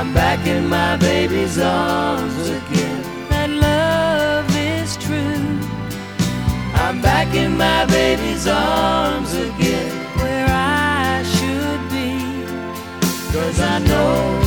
I'm back in my baby's arms again. That love is true. I'm back in my baby's arms again. Where I should be. 'Cause I know